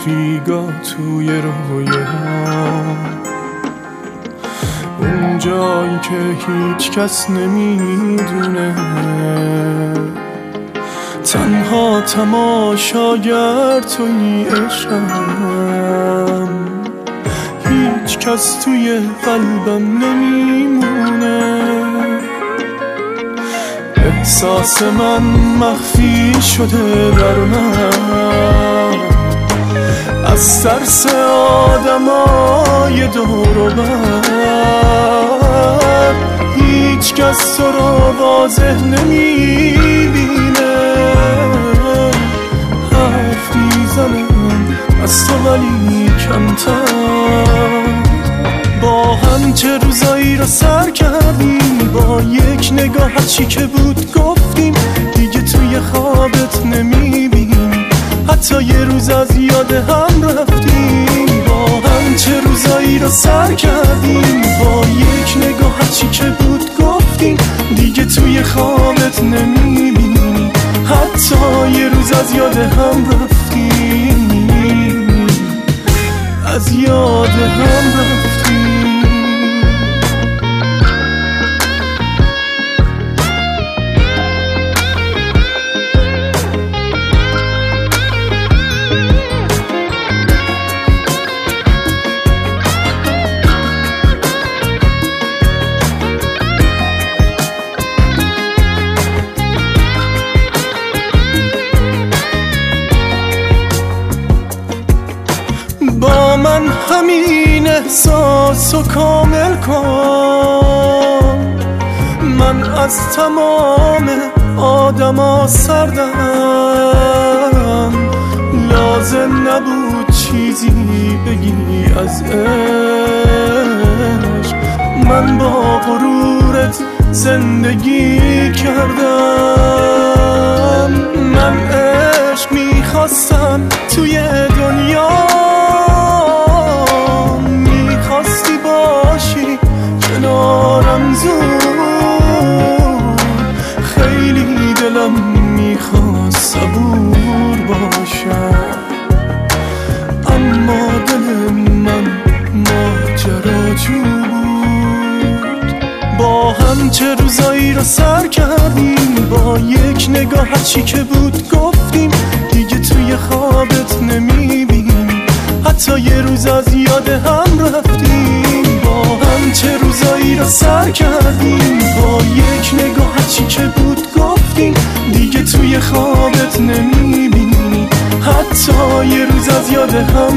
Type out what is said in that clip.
رفیقا توی رویام، اون جایی که هیچ کس نمیدونه، تنها تماشاگر توی عشقم، هیچ کس توی قلبم نمیمونه. احساس من مخفی شده در من، از ترس آدمای دور و بر، هیچ کس تو رو واضح نمیبینه. حرف میزنم از تو ولی کمتر، با هم چه روزایی رو سر کردیم، با یک نگاه هرچی که بود گفتیم، دیگه توی خوابت نمیبینیم، حتی یه روز از یاد هم رفتیم. با هم چه روزایی رو سر کردیم، با یک نگاه هرچی که بود گفتیم، دیگه توی خوابت نمیبینیم، حتی یه روز از یاد هم رفتیم، از یاد هم رفتیم. با من همین احساسو کامل کن، من از تمام آدما سردم، لازم نبود چیزی بگی از عشق، من با غرورت زندگی کردم. من عشق میخواستم توی دنیا، میخواستی باشی کنارم زود، خیلی دلم میخواست صبور باشم، اما دل من ماجراجو بود. با هم چه روزایی رو سر کردیم، با یک نگاه هرچی که بود گفتیم، دیگه توی خوابت نمیبینیم، حتی یه روز از یاد هم رفتیم. با هم چه روزایی رو سر کردیم، با یک نگاه هرچی که بود گفتیم، دیگه توی خوابت نمیبینیم، حتی یه روز از یاد هم